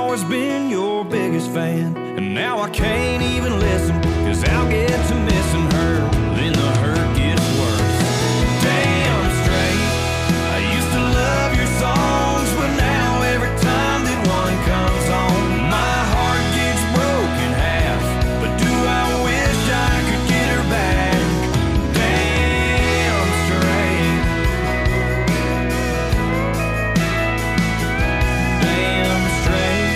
always been your biggest fan, and now I can't even listen, 'cause I'll get to missing her, then the hurt gets worse. Damn straight, I used to love your songs, but now every time that one comes on, my heart gets broken half. But do I wish I could get her back? Damn straight. Damn straight.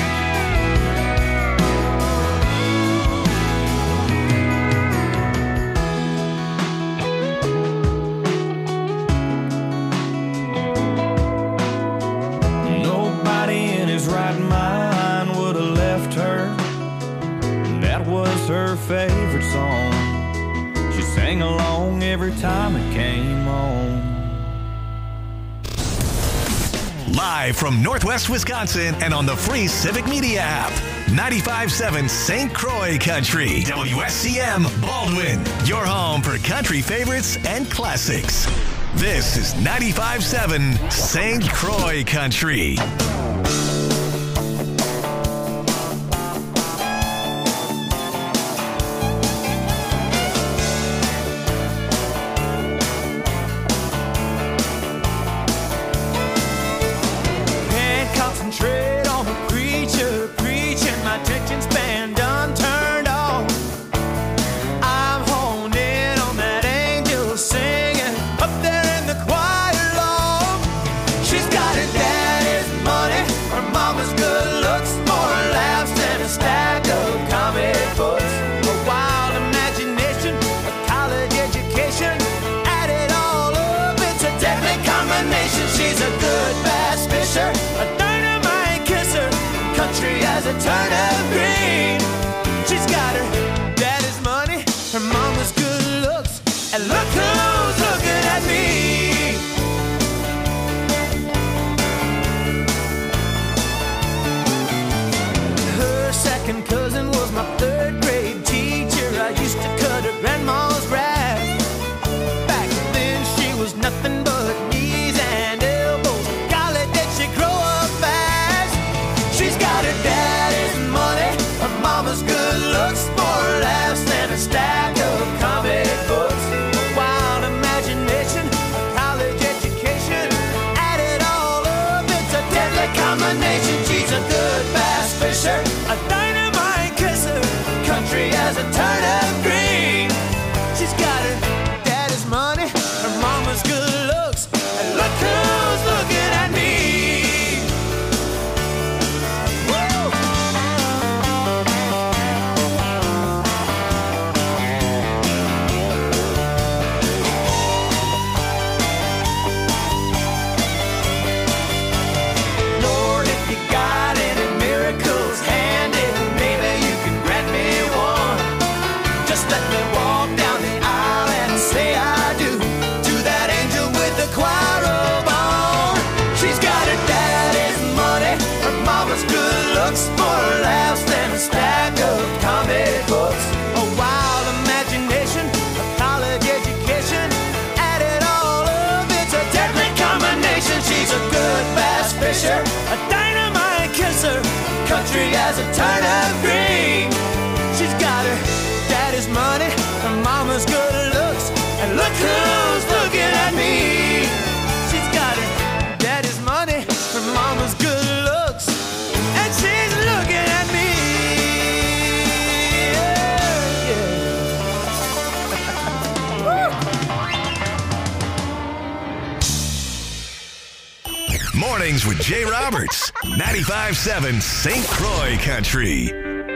Nobody in his right mind would have left her. That was her favorite song. She sang along every time it came on. Live from Northwest Wisconsin and on the free Civic Media app. 95.7 St. Croix Country. WSCM Baldwin. Your home for country favorites and classics. This is 95.7 St. Croix Country. Can't concentrate on the preacher preaching. My attention span done turned off. I'm honed in on that angel singing up there in the choir loft. She's got her daddy's money, her mama's good looks, more laughs than a stack of comic books. A wild imagination, a college education, add it all up, it's a deadly combination. She's a good bass fisher, a dynamite kisser, country as a turnip green. She's got her daddy's money, her mama's good looks, and look who's looking at me. Her second cousin was my third grade teacher. I used to cut her grandma's grass. Back then she was nothing but knees and elbows. Golly, did she grow up fast? She's got her daddy's money, her mama's good looks, more laughs than a stack of comic books. A wild imagination, a college education, add it all up, it's a deadly combination. She's a good bass fisher, a dynamite kisser, country as a turnip green. She's got her daddy's money, her mama's good looks, and look who's looking at me. Woo! Lord, if you got any miracles handy, maybe you can grant me one. Just let me walk down the aisle and say I do to that angel with the choir robe on. She's got her daddy's money, her mama's good looks, more laughs than a stack of comic books. A wild imagination, a college education, add it all up, it's a deadly combination. She's a good bass fisher, a dynamite kisser, country as a turnip green. She's got her daddy's money, her mama's good looks, and look who's looking at me. She's got her daddy's money, her mama's good looks, and she's looking at me. Yeah, yeah. Mornings with Jay Roberts. 95.7 St. Croix Country.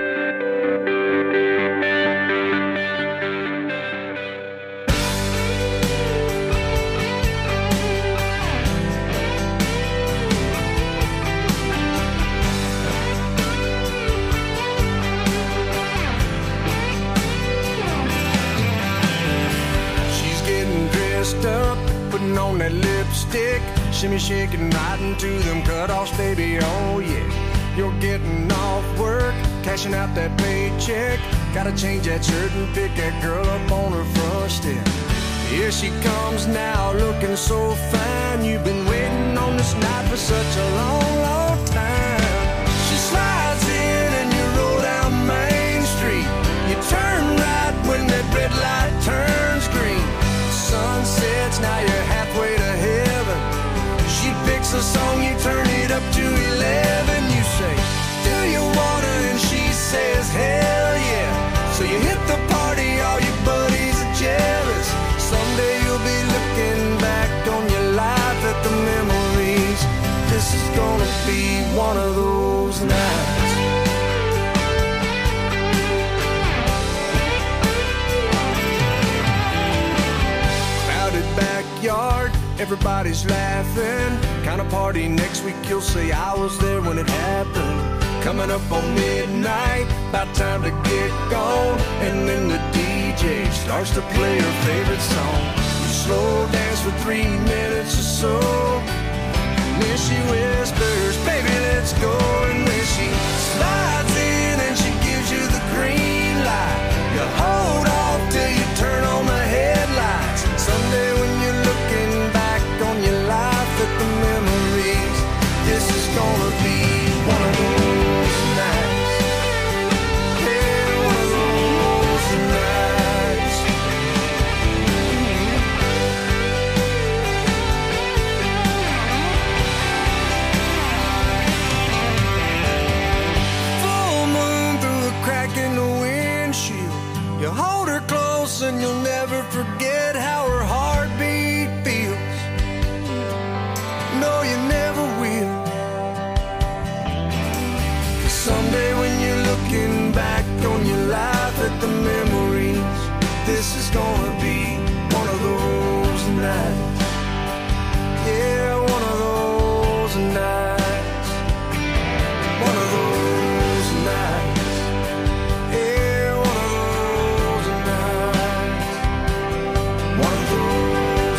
She's getting dressed up, putting on that lipstick, shimmy shaking right into them cutoffs, baby, oh yeah. You're getting off work, cashing out that paycheck, gotta change that shirt and pick that girl up on her front step. Here she comes now, looking so fine. You've been waiting on this night for such a long, long time. She's This is gonna be one of those nights. Crowded backyard, everybody's laughing. Kind of party next week, you'll say I was there when it happened. Coming up on midnight, about time to get gone. And then the DJ starts to play her favorite song. You slow dance for 3 minutes or so, and then she whispers, baby, let's go. And then she slides in and she gives you the green light. You hold off till you turn on the headlights. And someday when you're looking back on your life at the memories, this is gonna be one of those nights. Yeah, one of those nights. Full moon through a crack in the windshield. You hold her close and you'll never forget how her heartbeat feels. No, you never will. 'Cause someday when you're looking back on your life at the memories, this is gonna be one of those nights. Yeah, one of those nights. One of those nights. Yeah, one of those nights. One of those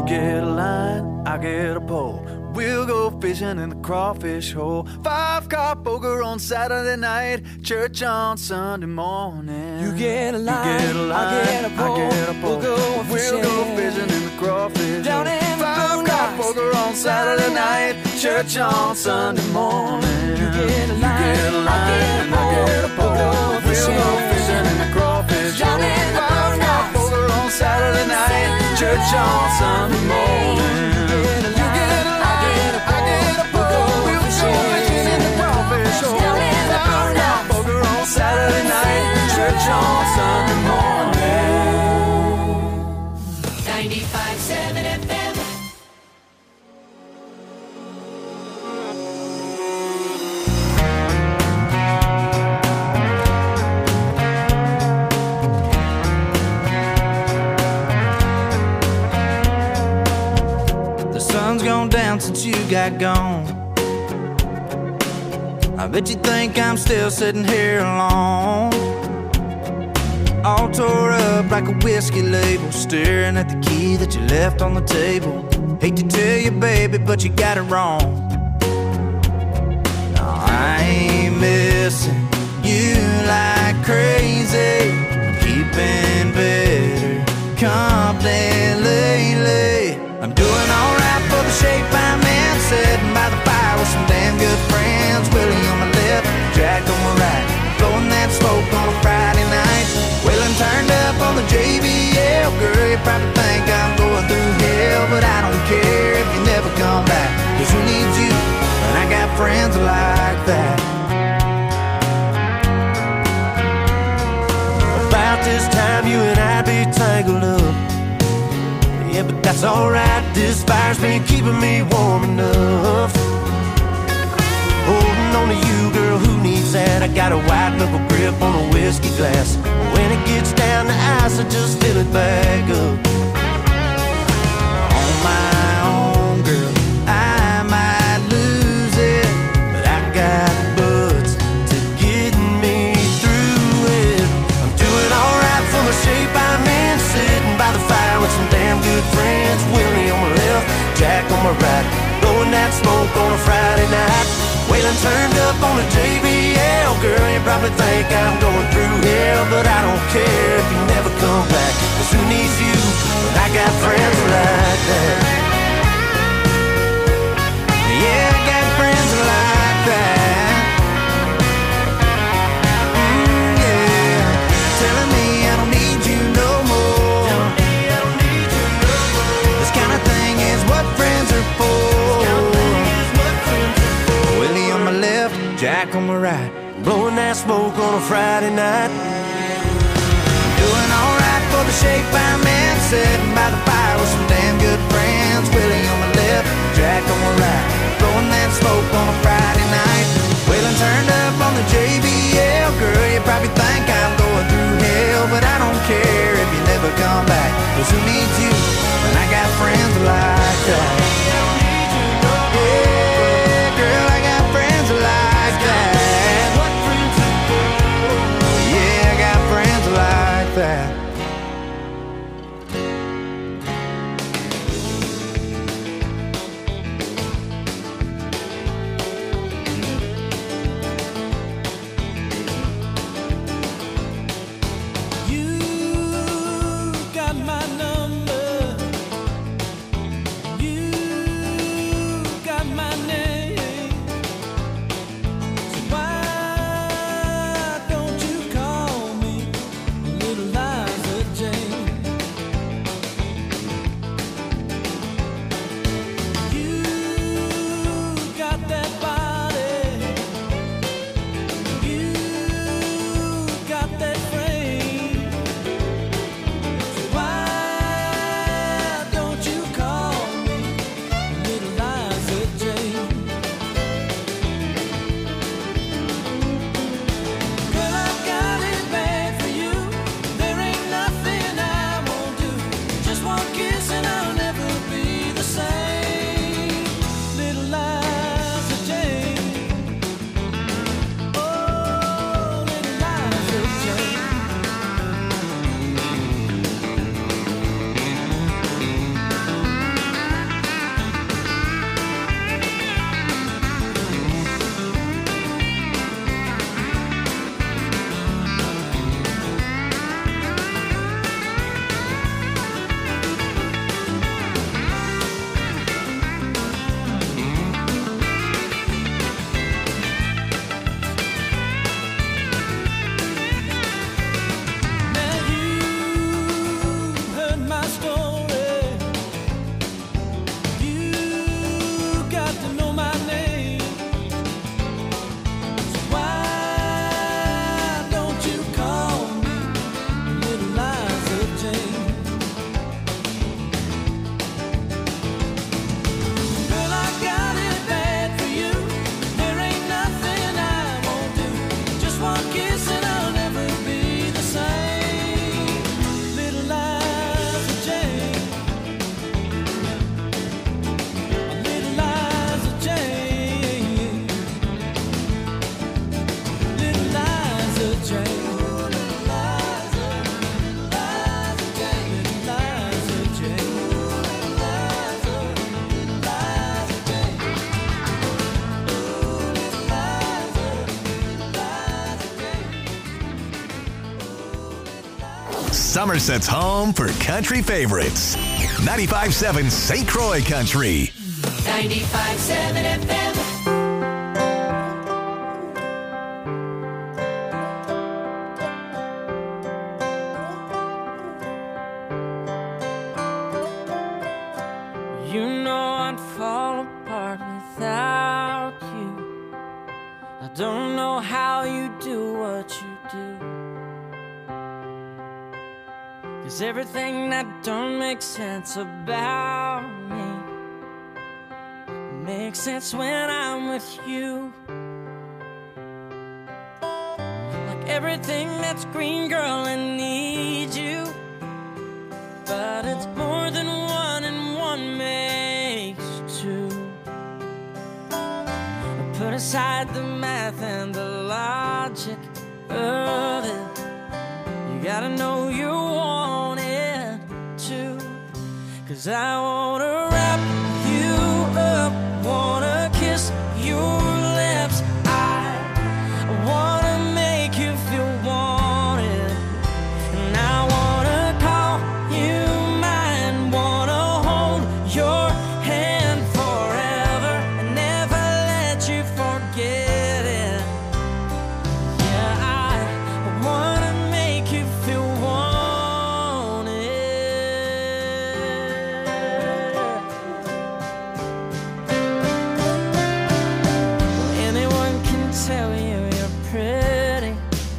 get a line, I get a pole. We'll go fishing in the crawfish hole. 5-car poker on Saturday night, church on Sunday morning. You get a line, I get a pole. We'll go fishing in the crawfish down hole. in the 5-car boondocks. poker on Saturday night, church on Sunday morning. You get a line, I get a pole. We'll go fishing in the crawfish down hole. in the 5-car boondocks. poker on Saturday night, church on Sunday morning. Saturday night, church on Sunday morning. 95.7 FM. The sun's gone down since you got gone. I bet you think I'm still sitting here alone, all tore up like a whiskey label, staring at the key that you left on the table. Hate to tell you, baby, but you got it wrong. No, I ain't missing you like crazy. I'm keeping better company lately. I'm doing alright for the shape I'm in, sitting by the fire with some damn good friends. Willie on my left, Jack on my right, blowing that smoke on a Friday night. Waylon turned up on the JBL. Girl, you probably think I'm going through hell, but I don't care if you never come back, 'cause who needs you when I got friends like that? About this time you and I'd be tangled up. Yeah, but that's alright, this fire's been keeping me warm enough. Holding on to you, girl, who needs that? I got a white knuckle grip on a whiskey glass. When it gets down to ice, I just fill it back up. On my own, girl, I might lose it, but I got butts to get me through it. I'm doing alright for the shape I'm in, sitting by the fire with some damn good friends. Willie on my left, Jack on my right, blowing that smoke on a Friday night. Waylon turned up on the JBL. Girl, you probably think I'm going through hell, but I don't care if you never come back, 'cause who needs you when I got friends like that? Yeah, I got friends like that. Yeah, telling me I don't need you no more. This kind of thing is what friends are for. Willie on my left, Jack on my right, blowing that smoke on a Friday night. Doing alright for the shape I'm in, sitting by the fire with some damn good friends. Willie on my left, Jack on my right, blowing that smoke on a Friday night. Waylon turned up on the JBL. Girl, you probably think I'm going through hell, but I don't care if you never come back, 'cause who needs you when I got friends like that? Yeah, girl, I got friends like that. Yeah, I got friends like that. You got my number. Somerset's home for country favorites. 95.7 St. Croix Country. 95.7 FM. You know I'd fall apart without you. I don't know how you do what you do. 'Cause everything that don't make sense about me makes sense when I'm with you. Like everything that's green, girl, I need you. But it's more than one and one makes two. Put aside the math and the logic of it. You gotta know you want it too. 'Cause I wanna wrap you up, wanna kiss your lips. I wanna make you feel wanted. And I wanna call you mine, wanna hold your hand forever and never let you forget it. Yeah, I wanna make you feel wanted. Well, anyone can tell you you're pretty,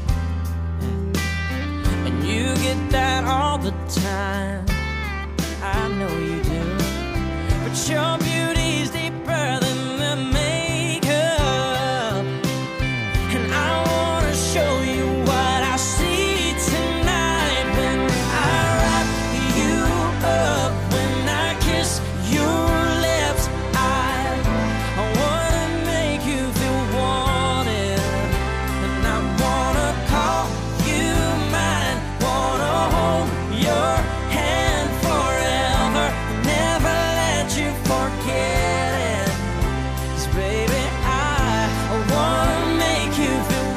and you get that all the time. I know you do. But your beauty's deeper than the makeup. And I wanna show you what I see tonight when I wrap you up, when I kiss your lips. I wanna make you feel wanted. And I wanna call you mine, wanna hold your hand forever, never let you forget it. 'Cause baby, I wanna make you feel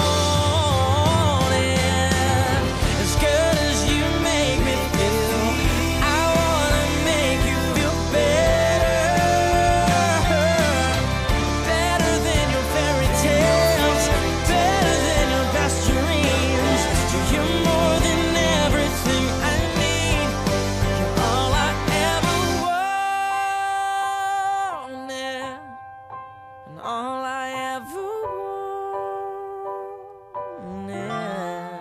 wanted. As good as you make me feel, I wanna make you feel better. Better than your fairy tales, better than your best dreams. You're more than everything I need. You're all I ever wanted, and all I ever wanted.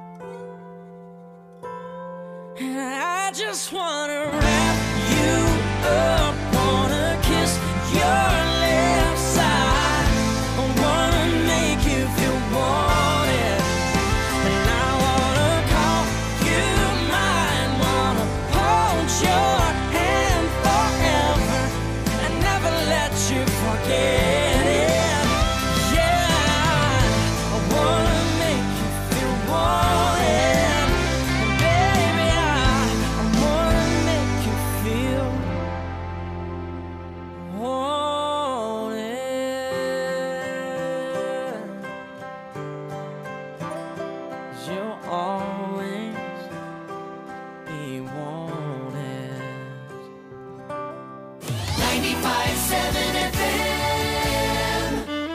And I just wanna wrap you up, wanna kiss your lips. I wanna make you feel wanted. And I wanna call you mine, wanna hold your hand forever and never let you forget it. Yeah, I wanna make you feel wanted. And baby, I wanna make you feel wanted. 'Cause you'll always be wanted. 95.7 FM.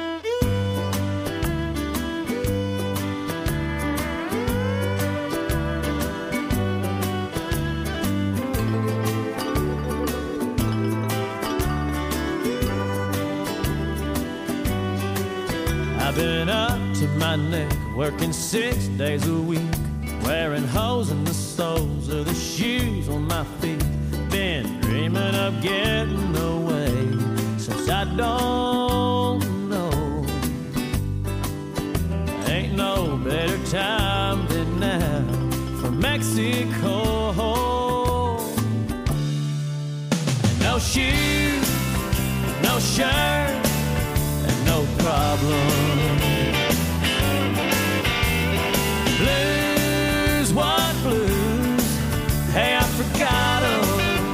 I've been up to my neck, working 6 days a week, wearing holes in the soles of the shoes on my feet. Been dreaming of getting away since I don't know. Ain't no better time than now for Mexico. No shoes, no shirt, and no problem. Blues, what blues? Hey, I forgot 'em.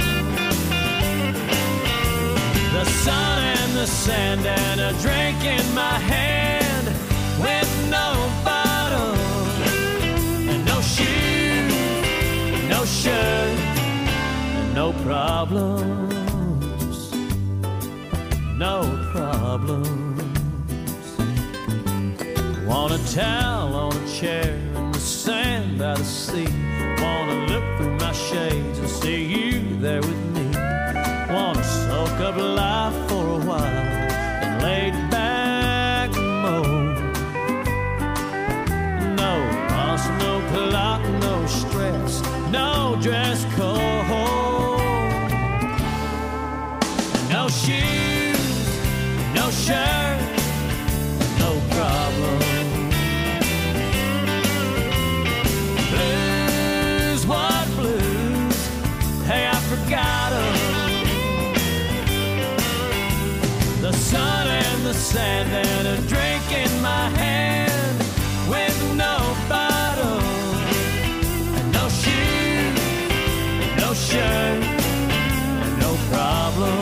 The sun and the sand and a drink in my hand with no bottle and no shoes, shirt, and no problems. No problems. Want a towel on a chair in the sand by the sea. Wanna look through my shades and see you there with me. Wanna soak up life for a while and lay back and moan. No fuss, no clock, no stress, no dress code. No shoes, no shirt, no problem. Blues, what blues? Hey, I forgot 'em. The sun and the sand and a drink in my hand with no bottle. And no shoes, no shirt, no problem.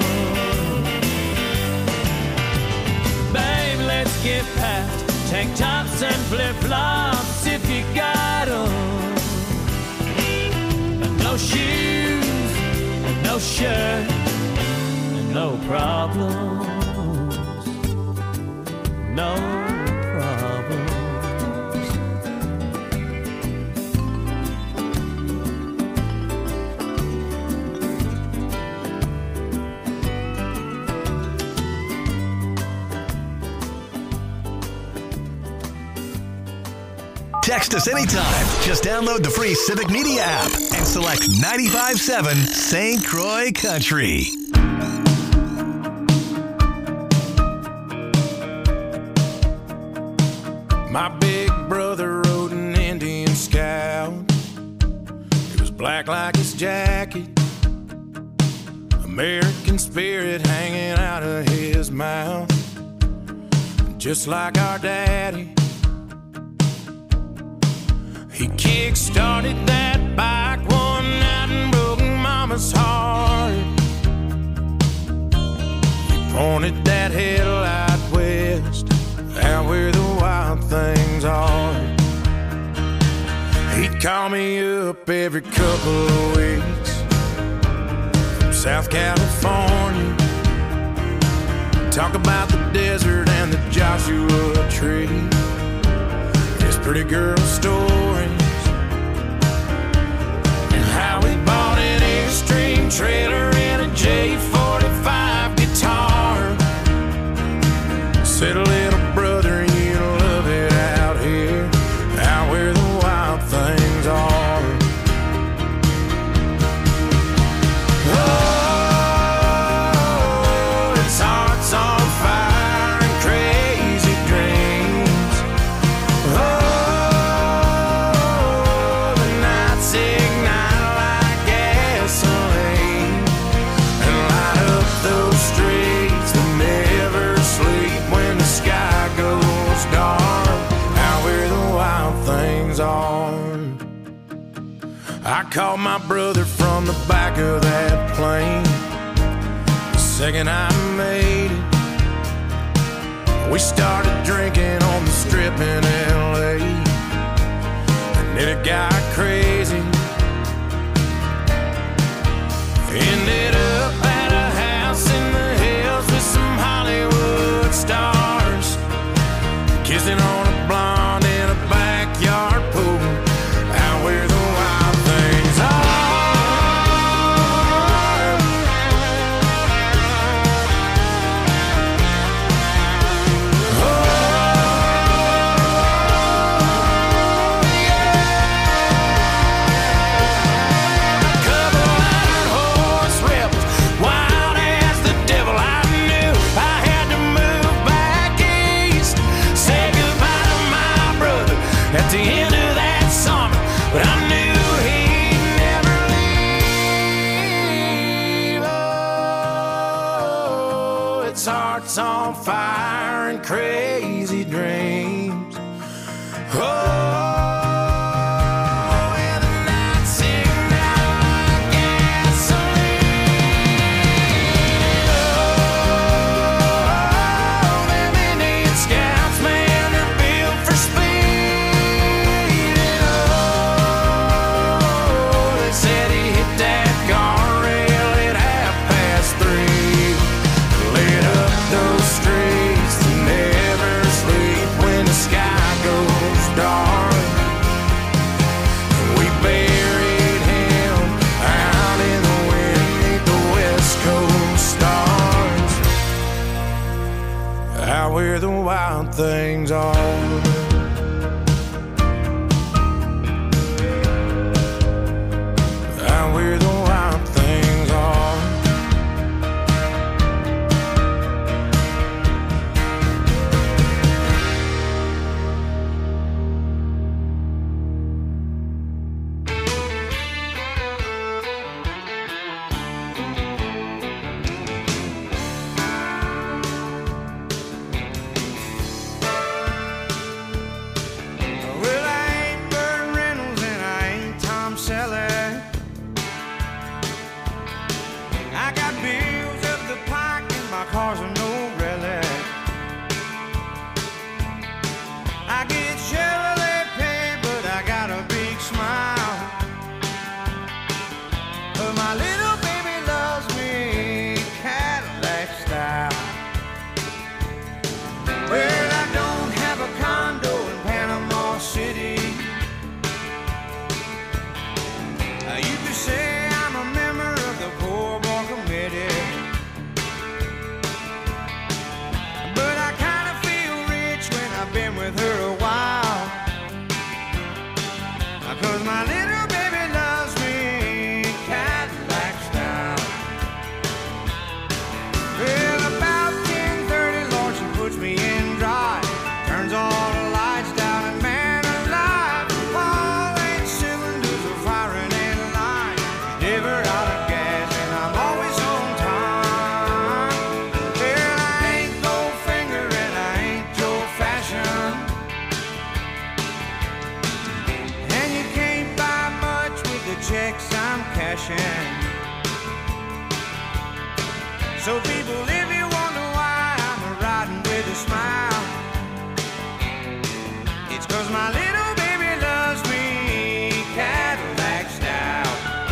Babe, let's get past tank tops and flip-flops if you got 'em. No shoes, no shirt, no problems. No problems. Text us anytime. Just download the free Civic Media app and select 95.7 St. Croix Country. My big brother rode an Indian Scout. It was black like his jacket, American spirit hanging out of his mouth. Just like our daddy, he kick-started that bike one night and broke Mama's heart. He pointed that headlight west, out where the wild things are. He'd call me up every couple of weeks from South California, talk about the desert and the Joshua Tree, his pretty girl stories, and how he bought an Airstream trailer and a J45 guitar. Said, little brother, you love it out here, out where the wild things are. Oh, his heart's on fire and crazy dreams. Oh, the nights ignite like gasoline and light up those streets that never sleep when the sky goes dark, out where the wild things are. I called my brother from the back of that plane the second I made it. We started drinking on the strip in LA, and then it got crazy. Ended up at a house in the hills with some Hollywood stars, kissing on a blonde in a backyard pool, out where the wild things are. Oh, yeah. A couple iron horse rebels, wild as the devil. I knew I had to move back east, say goodbye to my brother at the end of that summer, but I knew he'd never leave. Oh, its heart's on fire and crazy dreams. Oh, and the nights ignite like gasoline. Oh, them Indian Scouts, man, they're built for speed. And oh, they said where the wild things are. Out where the wild things are. Well, I ain't Burt Reynolds and I ain't Tom Selleck. I got bills up the pike and my car's a no relic. I get Chevrolet pay, but I got a big smile. But my little baby loves me Cadillac style. Well, I don't have a condo in Panama City. You could say I'm a member of the poor boy committee. But I kind of feel rich when I've been with her a while. 'Cause my little baby loves me Cadillac style. Well, about 10:30, Lord, she puts me in drive. Turns all the lights down and man alive, all 8 cylinders are firing in line. Never out of gas and I'm always on time. Well, I ain't Goldfinger and I ain't Joe Fashion, and you can't buy much with the checks I'm cashing. So people, if you wonder why I'm riding with a smile, it's 'cause my little baby loves me Cadillac style.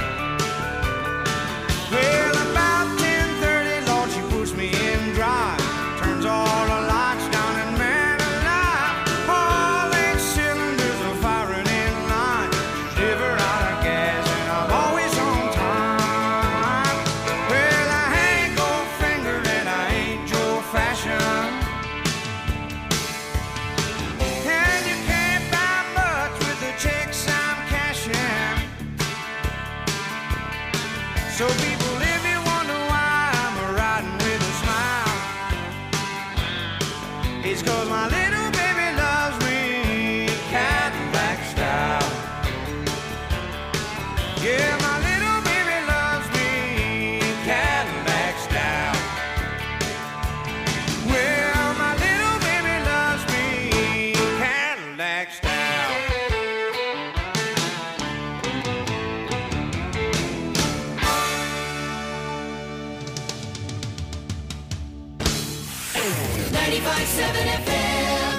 Well, about 10:30, Lord, she puts me in drive. Turns all the lights down and man alive, all 8 cylinders are firing in line. Never out of gas and I'm always on time. Well, I ain't Goldfinger and I ain't Joe Fashion, and you can't buy much with the checks I'm cashing. So people, if you wonder why I'm riding with a smile, it's 'cause my little baby loves me Cadillac style. Yeah, my little baby loves me Cadillac style. Well, my little baby loves me Cadillac style. 95.7 FM.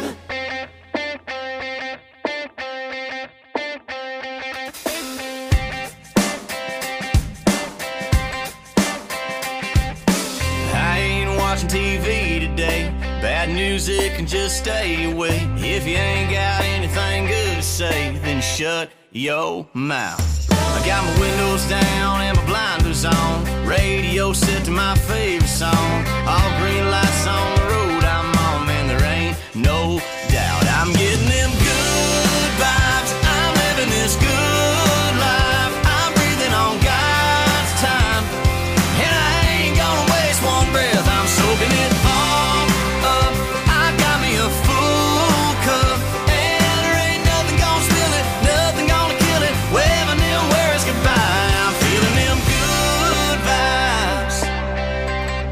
I ain't watching TV today. Bad music can just stay away. If you ain't got anything good to say, then shut your mouth. I got my windows down and my blinders on. Radio set to my favorite song. All green lights on the road I'm on, man, there ain't no doubt. I'm getting them good vibes. I'm living this good life. I'm breathing on God's time, and I ain't gonna waste one breath. I'm soaking it all up. I got me a full cup, and there ain't nothing gonna spill it, nothing gonna kill it. Waving them words goodbye. I'm feeling them good vibes.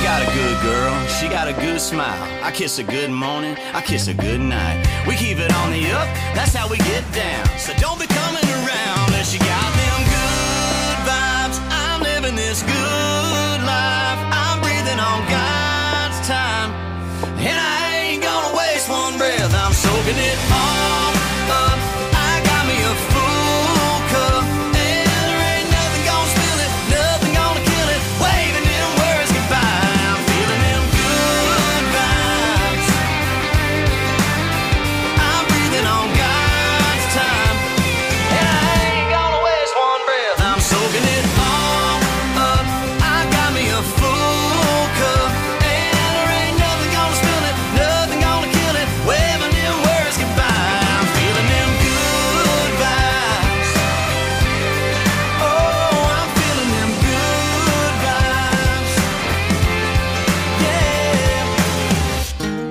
got a good girl, she got a good smile. I kiss her good morning, I kiss her good night. We keep it on the up, that's how we get down. So don't be coming around unless you got them good vibes. I'm living this good life. I'm breathing on God's time, and I ain't gonna waste one breath. I'm soaking it all up. I got me a full cup, and there ain't nothing gonna spill it, nothing gonna kill it. Waving them words goodbye. I'm feeling them good vibes. I'm breathing on God's time, and I ain't gonna waste one breath. I'm soaking it all up. I got me a full cup, and there ain't nothing gonna spill it, nothing gonna kill it. Waving them words goodbye. I'm feeling them good vibes. Oh, I'm feeling them good vibes. Yeah.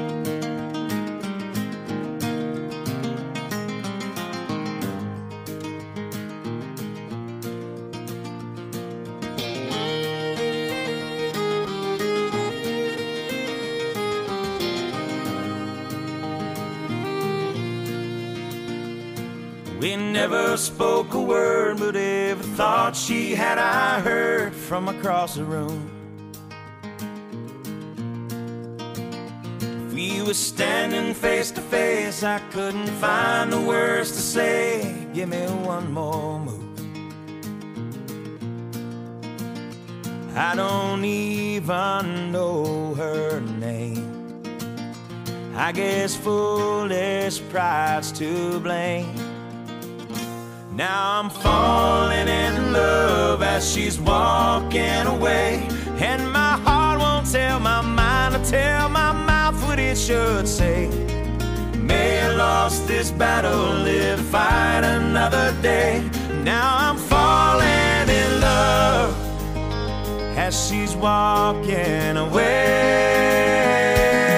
We never spoke a word, but every thought she had I heard from across the room. If we were standing face to face, I couldn't find the words to say. Give me one more move. I don't even know her name. I guess foolish pride's to blame. Now I'm falling in love as she's walking away, and my heart won't tell my mind to tell my mouth what it should say. May have lost this battle, live to fight another day. Now I'm falling in love as she's walking away.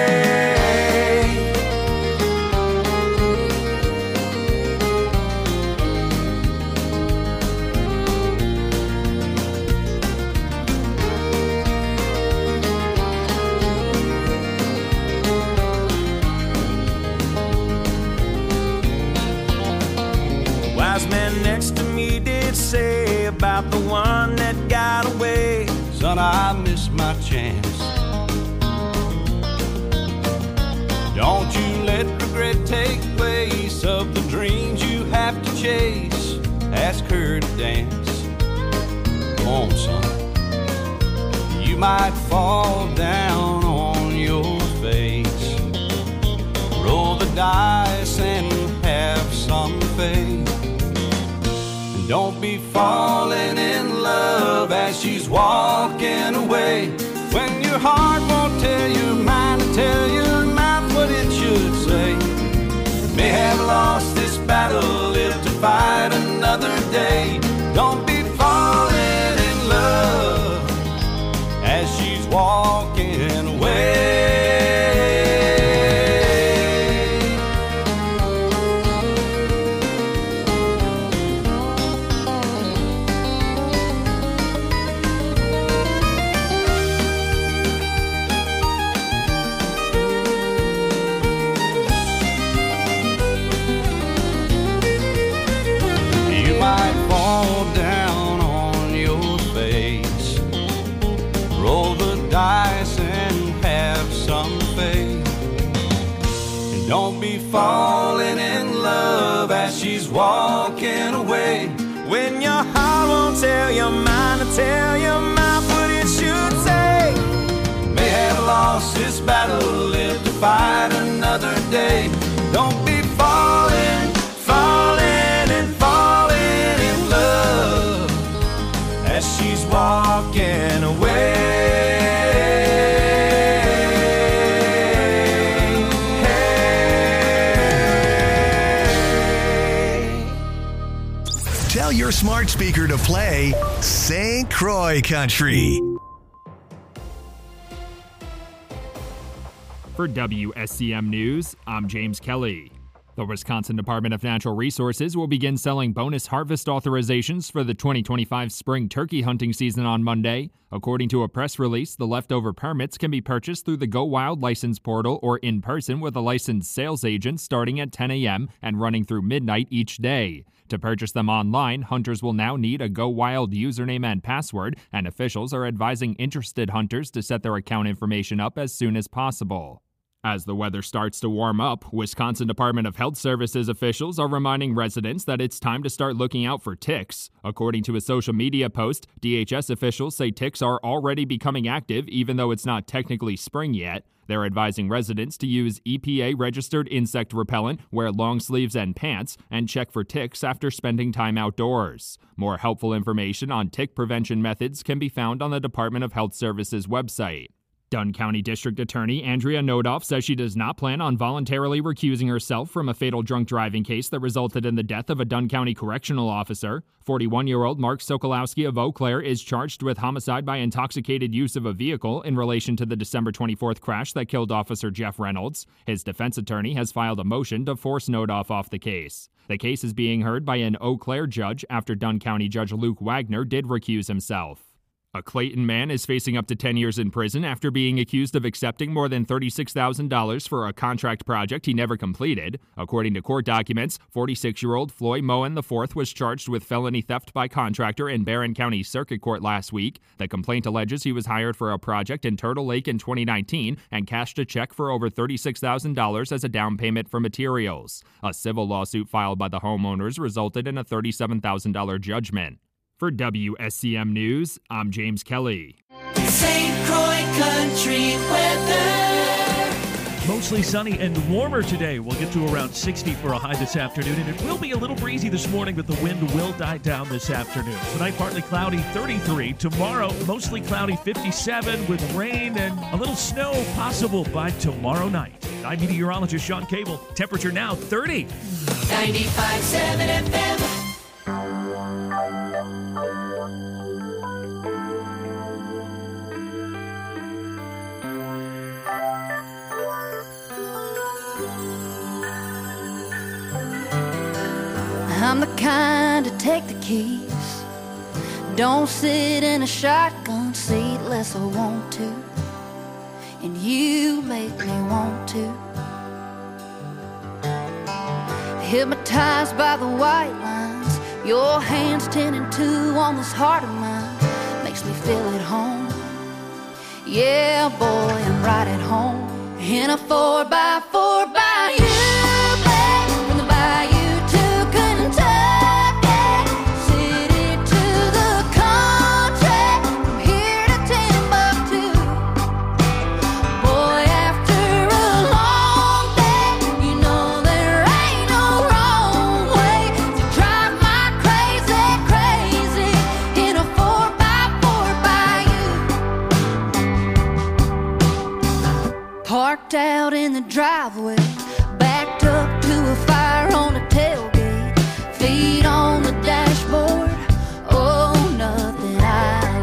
Wise man next to me did say about the one that got away. Son, I missed my chance. Don't you let regret take place of the dreams you have to chase. Ask her to dance. Come on, son. You might fall down on your face. Roll the dice and have some faith. Don't be falling in love as she's walking away, when your heart won't tell your mind to tell your mouth what it should say. May have lost this battle, live to fight another day. Don't be falling in love as she's walking away. Dice and have some faith. And don't be falling in love as she's walking away, When your heart won't tell your mind to tell your mouth what it should say. may have lost this battle, live to fight another day. Don't be falling, falling and falling in love as she's walking away. Tell your smart speaker to play St. Croix Country. For WSCM News, I'm James Kelly. The Wisconsin Department of Natural Resources will begin selling bonus harvest authorizations for the 2025 spring turkey hunting season on Monday. According to a press release, the leftover permits can be purchased through the Go Wild license portal or in person with a licensed sales agent starting at 10 a.m. and running through midnight each day. To purchase them online, hunters will now need a Go Wild username and password, and officials are advising interested hunters to set their account information up as soon as possible. As the weather starts to warm up, Wisconsin Department of Health Services officials are reminding residents that it's time to start looking out for ticks. According to a social media post, DHS officials say ticks are already becoming active even though it's not technically spring yet. They're advising residents to use EPA-registered insect repellent, wear long sleeves and pants, and check for ticks after spending time outdoors. More helpful information on tick prevention methods can be found on the Department of Health Services website. Dunn County District Attorney Andrea Nodoff says she does not plan on voluntarily recusing herself from a fatal drunk driving case that resulted in the death of a Dunn County correctional officer. 41-year-old Mark Sokolowski of Eau Claire is charged with homicide by intoxicated use of a vehicle in relation to the December 24th crash that killed Officer Jeff Reynolds. His defense attorney has filed a motion to force Nodoff off the case. The case is being heard by an Eau Claire judge after Dunn County Judge Luke Wagner did recuse himself. A Clayton man is facing up to 10 years in prison after being accused of accepting more than $36,000 for a contract project he never completed. According to court documents, 46-year-old Floyd Moen IV was charged with felony theft by contractor in Barron County Circuit Court last week. The complaint alleges he was hired for a project in Turtle Lake in 2019 and cashed a check for over $36,000 as a down payment for materials. A civil lawsuit filed by the homeowners resulted in a $37,000 judgment. For WSCM News, I'm James Kelly. St. Croix Country weather. Mostly sunny and warmer today. We'll get to around 60 for a high this afternoon, and it will be a little breezy this morning, but the wind will die down this afternoon. Tonight, partly cloudy, 33. Tomorrow, mostly cloudy, 57, with rain and a little snow possible by tomorrow night. I'm meteorologist Sean Cable. Temperature now 30. 95.7 FM. I'm the kind to take the keys, don't sit in a shotgun seat unless I want to, and you make me want to. Hypnotized by the white lines, your hands 10 and 2 on this heart of mine, makes me feel at home. Yeah, boy, I'm right at home in a 4x4 by you. Parked out in the driveway, backed up to a fire on the tailgate, feet on the dashboard. Oh, nothing I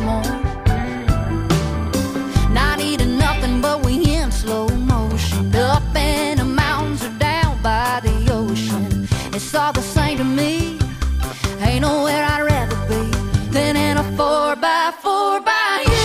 love more. Not eating nothing, but we in slow motion, up in the mountains or down by the ocean. It's all the same to me. Ain't nowhere I'd rather be than in a 4x4 by you.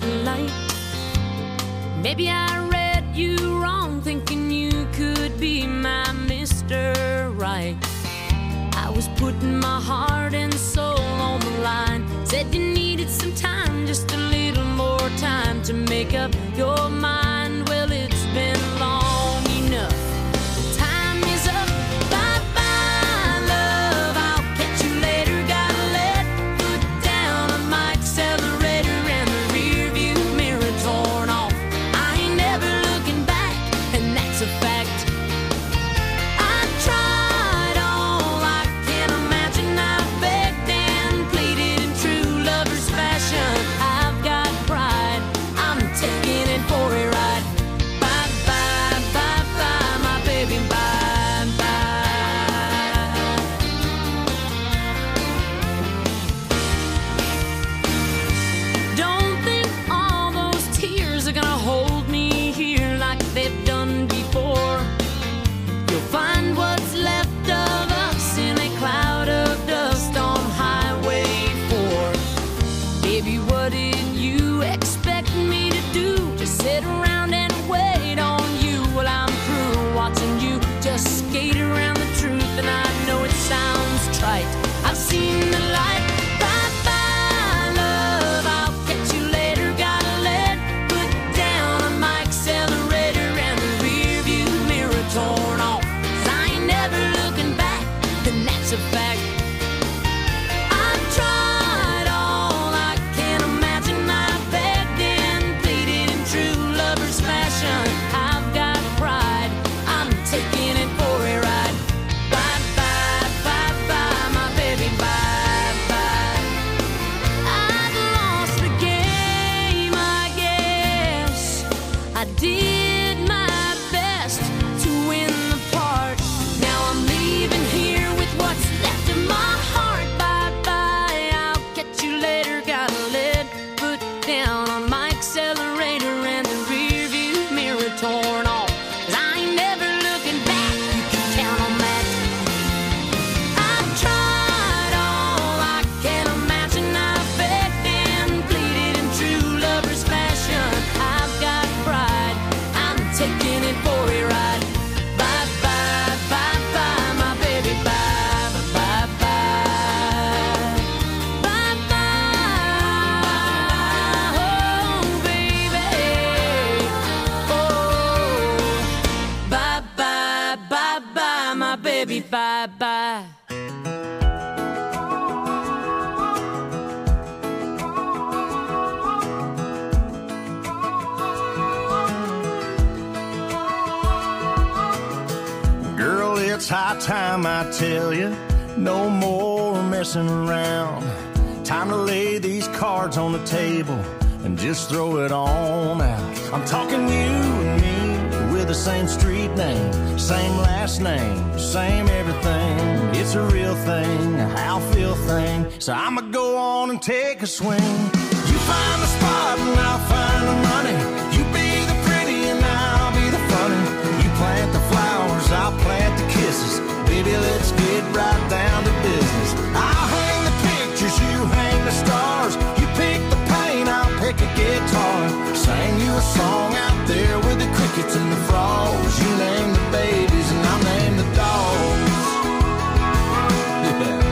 light. Maybe I read you wrong, thinking you could be my Mr. Right. I was putting my heart and soul on the line. Said you needed some time, just a little more time to make up your mind. Well, it's been long enough. Time is up. Bye-bye, love. I'll catch you later. Gotta let foot down on my accelerator and the rear view mirror torn off. I ain't never looking back, and that's a fact. I tried all I can imagine. I begged and pleaded in true lover's fashion. I've got pride. I'm taking it for a ride. Bye bye, bye bye, my baby, bye bye. Don't think all those tears are gonna hold me here like they've done before. You'll find what's left of us in a cloud of dust on Highway 4. Baby, what did you expect me to do? Just sit around and wait on you? Well, I'm through watching you just skate around the truth, and I know it sounds trite. I've seen the light. Bye bye, love. I'll catch you later. Gotta let foot down on my accelerator and the rear view mirror torn off. 'Cause I ain't never looking back, and that's a fact. I've tried all I can imagine. I begged and pleaded in true lover's fashion. I've got pride. I'm taking it for a ride. Bye bye, bye bye, my baby, bye bye. I've lost the game, I guess. I did my best to win the part. Now I'm leaving here with what's left of my heart. Bye bye, I'll catch you later. Gotta let foot down on my accelerator and the rear view mirror torn off. 'Cause I ain't never looking back, you can count on that. I've tried all I can imagine. I begged and pleaded in true lover's fashion. I've got pride. I'm taking it for a ride. Bye bye, bye bye, my baby, bye bye, bye. Bye bye, oh baby, oh. Bye bye, bye bye, my baby, bye bye. Girl, it's high time I tell you, no more messing around. Time to lay these cards on the table and just throw it on out. I'm talking you and me with the same street name, same last name, same everything. It's a real thing, a how feel thing. So I'ma go on and take a swing. You find the spot and I'll find the money. You be the pretty and I'll be the funny. You plant the flowers, I'll plant the kisses. Baby, let's get right down to business. I'll hang the pictures, you hang the stars. You pick the paint, I'll pick a guitar. Sing you a song out there with the crickets and the frogs. You name the babies and I'll name the dogs. Yeah.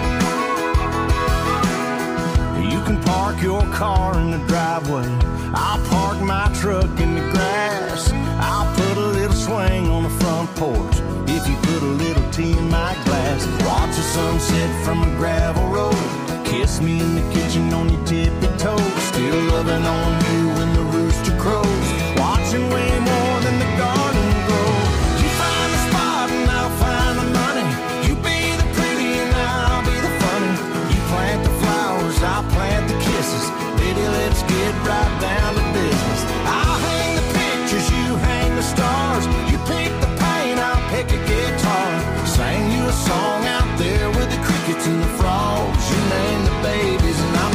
You can park your car in the driveway. I'll park my truck in the grass. I'll put a little swing on the front porch if you put a little tea in my glass. Watch the sunset from a gravel road. Kiss me in the kitchen on your tippy toes. Still loving on you when the rooster crows. Watching way more than the garden grow. You find the spot and I'll find the money. You be the pretty and I'll be the funny. You plant the flowers, I'll plant the kisses. Baby, let's get right down to business. I'll hang the pictures, you hang the stars. You pick the paint, I'll pick a guitar. Sing you a song out there with the crickets and the frogs. You name the babies and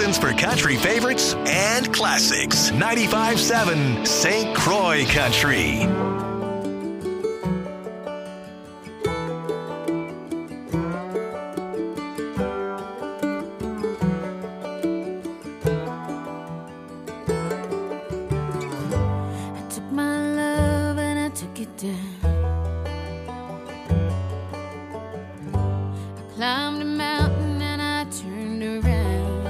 stations for country favorites and classics. 95.7 St. Croix Country. Climbed a mountain and I turned around,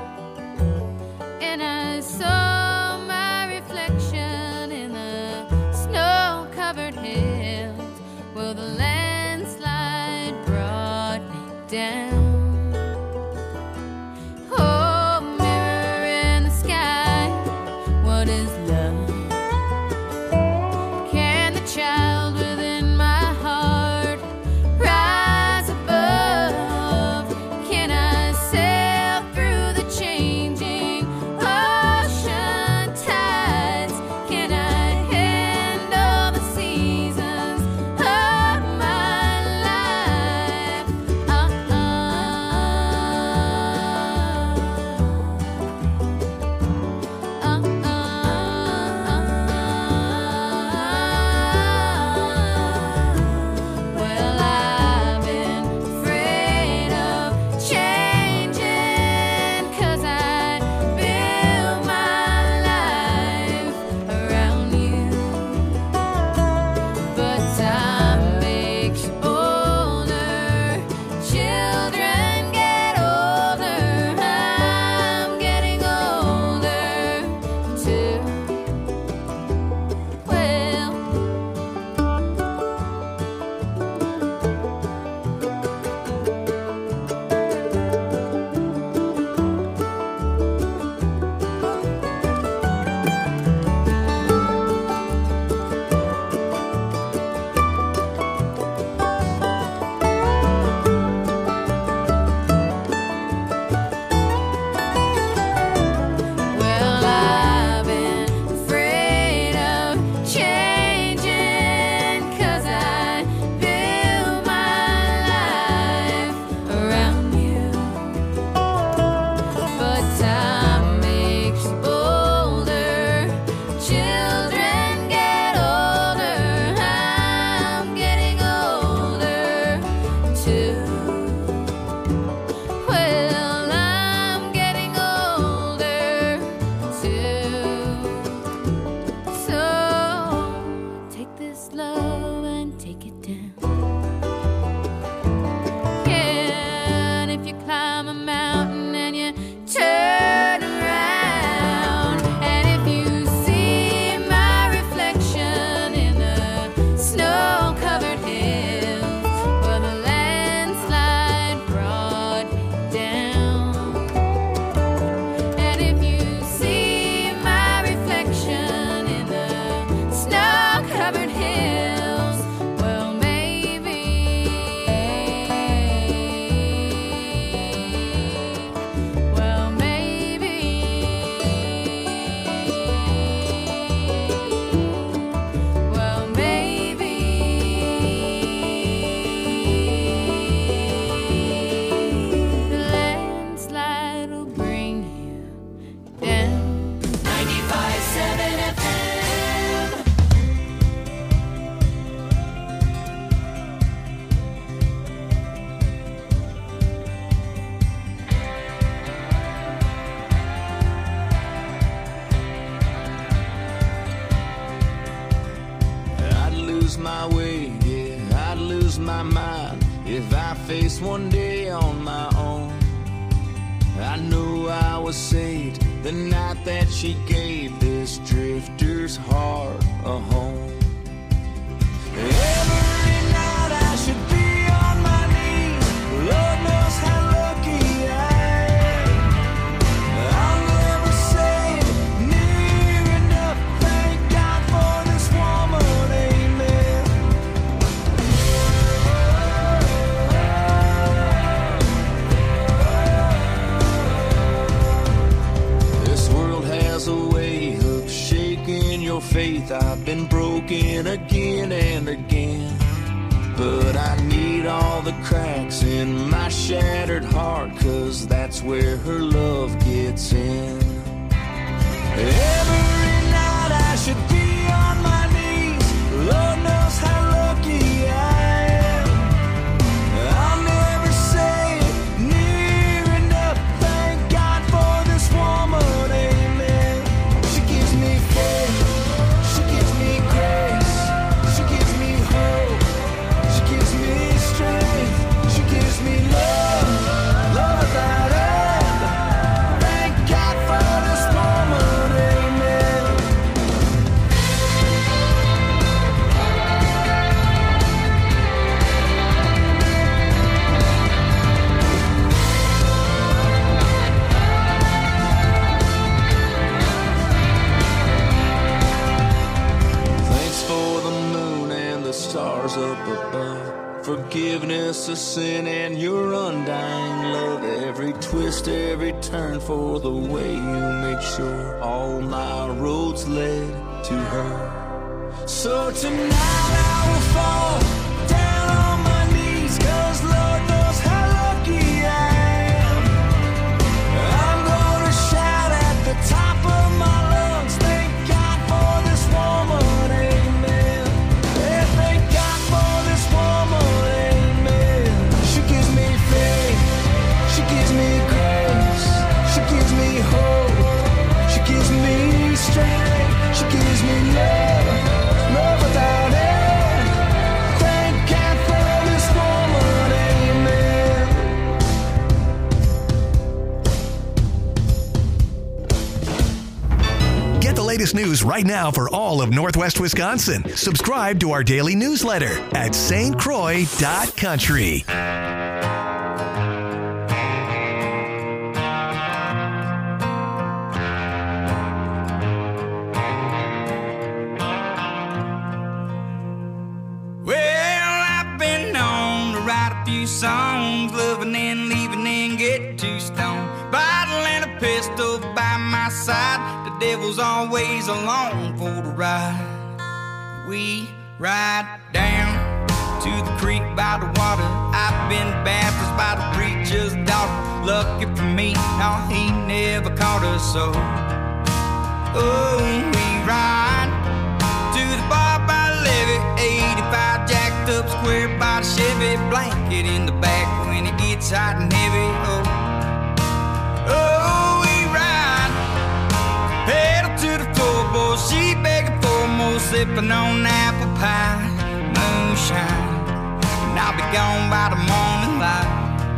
and I saw my reflection in the snow-covered hills. Well, the landslide brought me down. Oh, mirror in the sky, what is love? Can the child within my heart rise above? Can I sail through the changing ocean tides? Can I handle the seasons of my life? Well, I've been afraid of changing, 'cause I built my life around you. But time makes you older, children get older, I'm getting older too. Well, well, I've been afraid of changing, 'cause I built my life around you. But time makes you older, children get older, I'm getting older too. Well, I'm getting older too. So take this love and take it down. Yeah, and if you climb a mountain and you turn around, and if you see my reflection in the snow-covered hills, well, the landslide brought me down. And if you see my reflection in the snow-covered hills, well, maybe, well, maybe, well, maybe the landslide will bring you down. 95.7 FM. I'd lose my way, yeah, I'd lose my mind if I faced one day on my own. I knew I was saved the night that she gave this drifter's heart a home. Every night I should be on my knees, Lord knows how lucky I am. I'll never say near enough, thank God for this woman, amen. This world has a way of shaking your faith. I've been broken again and again. But I need all the cracks in my shattered heart, 'cause that's where her love gets in. Every night I should be on my knees. Lord knows how lucky I am. I'll never say it near enough. Thank God for this woman, amen. She gives me faith, she gives me grace, she gives me hope, she gives me strength, she gives me love, love without end. Thank God for this woman, amen. Thanks for the moon and the stars up above, forgiveness of sin and your undying love. Every twist, every turn, for the way you make sure all my roads led to her. So tonight I will fall down on my knees, 'cause Lord knows how lucky I am. I'm gonna shout at the top of my lungs, thank God for this woman, amen. Yeah, thank God for this woman, amen. She gives me faith, she gives me grace, she gives me hope, she gives me strength, she gives me love, love without end. Thank God for this woman, amen. Get the latest news right now for all of Northwest Wisconsin. Subscribe to our daily newsletter at stcroix.country. Well, I've been known to write a few songs, loving and leaving and get too stoned. Bottle and a pistol by my side, the devil's always along for the ride. We ride down to the creek by the water. I've been baptized by the preacher's daughter. Lucky for me, no, he never caught us so. Oh, we ride to the bar by the levee, 85 jacked up square by the Chevy, blanket in the back when it gets hot and heavy. Oh, we ride, pedal to the floorboard, she begging for more, sipping on apple pie, moonshine, and I'll be gone by the morning light.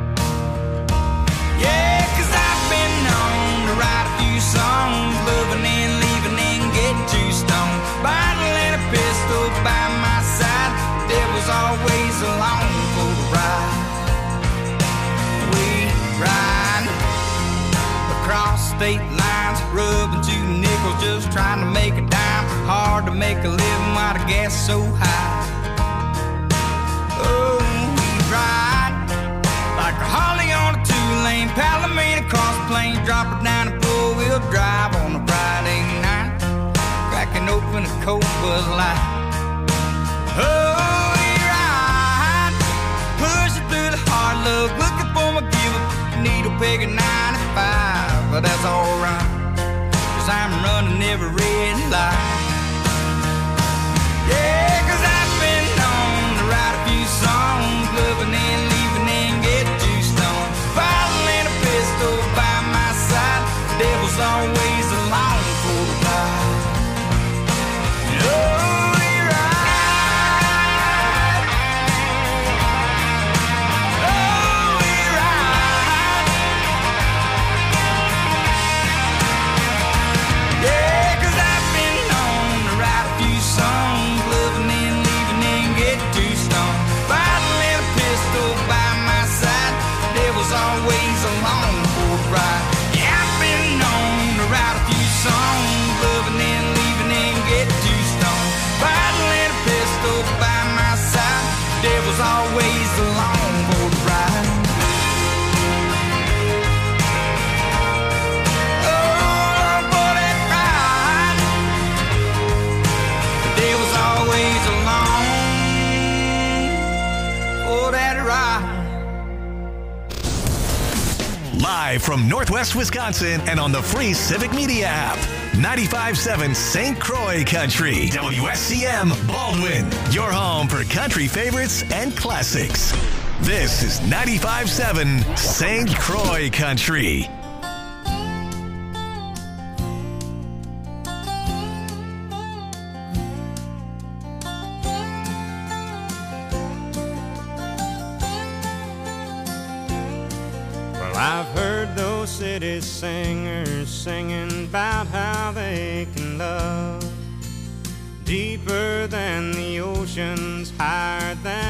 Yeah, 'cause I've been known to write a few songs, loving and leaving and get too stoned. Bottle and a pistol by my side, the devil's always along for the ride. We ride across state lines, rubbing 2 nickels, just trying to make a dime. Hard to make a living while the gas is so high. Oh, we ride like a Harley on a 2-lane, Palomino cross plain, drop it down and 4-wheel drive on a Friday night, cracking open a cold Bud Light. Oh, we ride, pushing through the hard luck, looking for my giver, needle peg at 95, but that's alright, 'cause I'm running every red light. Yeah, 'cause I've been known to write a few songs, loving and leaving and get too stoned. Bottle and a pistol by my side, the devil's always along for the ride. Oh, we ride. Oh, we ride. Yeah, 'cause I've been known Live from Northwest Wisconsin and on the free Civic Media app. 95.7 St. Croix Country. WSCM Baldwin. Your home for country favorites and classics. This is 95.7 St. Croix Country. I've heard those city singers singing about how they can love deeper than the oceans, higher than